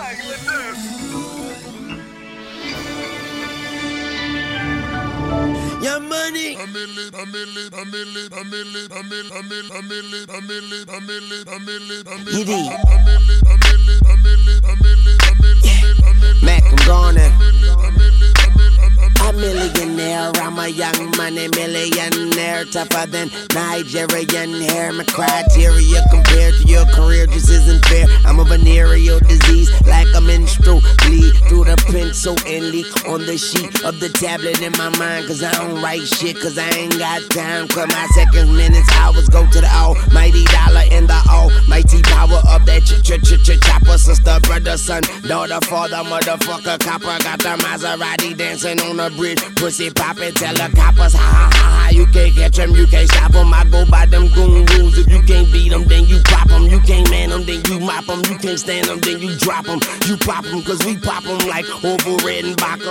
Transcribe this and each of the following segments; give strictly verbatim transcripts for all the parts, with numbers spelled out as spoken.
Your money. Eddie. Mac, I'm gone. A millionaire, I'm a young money millionaire, tougher than Nigerian hair. My criteria compared to your career just isn't fair. I'm a venereal disease, like a menstrual bleed through the pencil and leak on the sheet of the tablet in my mind. Cause I don't write shit, cause I ain't got time. Cause my seconds, minutes, hours go to the almighty dollar and the almighty power of that ch-ch-ch-chopper. Sister, brother, son, daughter, father, motherfucker, copper. Got the Maserati dancing on the bridge, pussy poppin', tell the coppers, ha ha ha ha, you can't catch them, you can't stop them. I go by them goon rules. If you can't beat them, then you pop them. You can't man them, then you mop them. You can't stand them, then you drop them. You pop them, cause we pop them like Orville Redenbacher.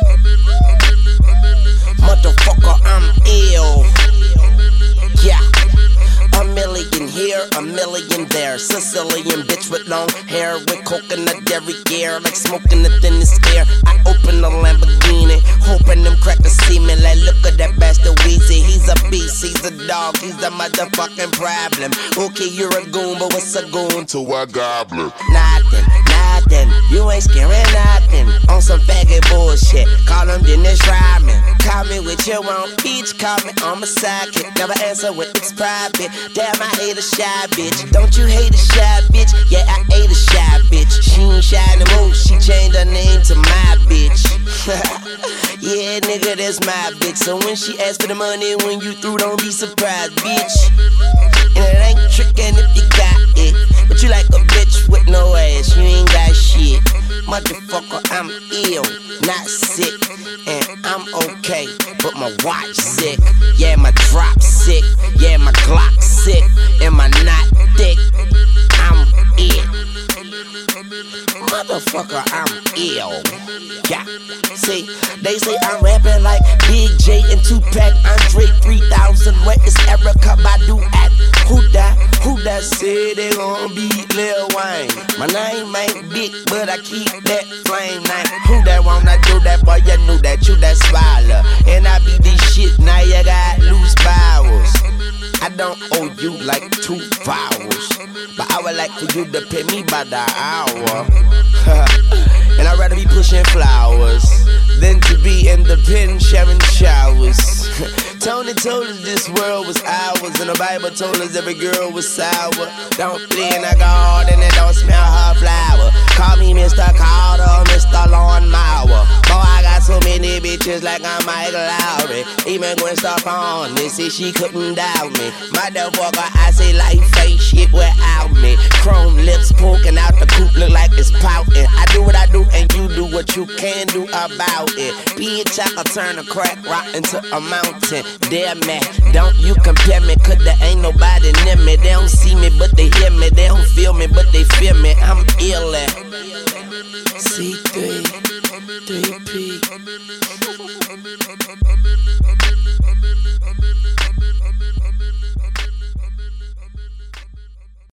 Motherfucker, I'm ill. Yeah. A million here, a million there. Sicilian bitch with long hair, with coconut derriere, like smoking the thinnest air. I open the Lamborghini, hoping them crackers see me. Like, look at that bastard Weezy. He's a beast, he's a dog, he's a motherfucking problem. Okay, you're a goon, but what's a goon to a goblin? Nothing, nothing, you ain't scaring nothing. On some faggot bullshit, call him Dennis Rodman. Call me with your own peach, call me on my sidekick. Never answer when it's private. Damn, I hate a shy bitch. Don't you hate a shy bitch? Yeah, I hate a shy bitch. She ain't shy no more, she changed her name to my bitch. Yeah, nigga, that's my bitch. So when she asks for the money, when you through, don't be surprised, bitch. And it ain't trickin' if you got it, but you like a bitch with no ass, you ain't got shit. Motherfucker, I'm ill, not sick, and I'm okay, but my watch sick. Yeah, my drop sick, yeah, my Glock sick, and my knot thick. I'm ill. Motherfucker, I'm ill. Yeah, see, they say I'm rapping like Big J and Tupac, Andre three thousand. Where is Erykah Badu at? Who that? Who that said they gon' beat Lil Wayne? My name ain't big, but I keep that flame name. Who that wanna do that? Boy, you knew that, you that swallow. And I be this shit, now you got loose bowels. I don't owe you like two vowels, but I would like for you to pay me by the hour. And I'd rather be pushing flowers than to be in the pen sharing showers. Tony told us this world was ours, and the Bible told us every girl was sour. Don't play in a garden and don't smell her flower. Call me Mister Carter, Mister Lawnmower. Boy, I got so many bitches like I'm Michael Lowry. Even Gwen Stefani, they say she couldn't doubt me. Motherfucker, I say life ain't shit without me. Chrome lips poking out the coop, look like it's pouting. I do what I do and you do what you can do about it. Bitch, I can turn a crack rock into a mountain. Damn man, don't you compare me, cause there ain't nobody near me. They don't see me, but they hear me. They don't feel me, but they feel me. I'm ill at C three, three P.